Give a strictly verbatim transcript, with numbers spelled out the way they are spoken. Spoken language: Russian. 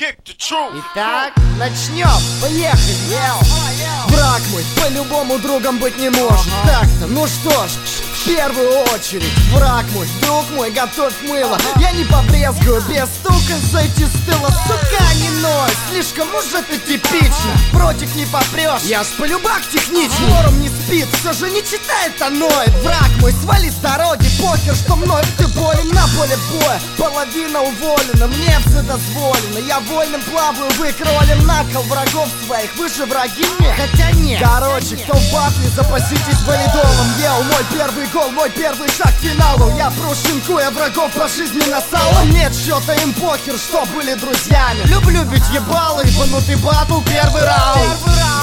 Итак, начнем, поехали, ел. Враг мой по-любому другом быть не может. Так-то, ну что ж, в первую очередь враг мой, друг мой, готовь мыло. Я не побрезгую без стука зайти с тыла. Сука, не ной, слишком уж это типично. Против не попрешь, я ж полюбак техничный. Форум не спит, все же не читает, а ноет. Враг мой, свали с дороги, похер, что мной ты болен. На поле боя, половина уволена, мне все дозволено. Я вольным плаваю, вы кролем на кол врагов своих. Вы же враги мне, хотя нет. Короче, кто в батле, запаситесь валидолом. Ел, мой первый гол, мой первый шаг к финалу. Я прушинкую врагов по жизни на сало. Нет счета, им похер, что были друзьями. Люблю бить ебало, ебанутый батл, первый раунд.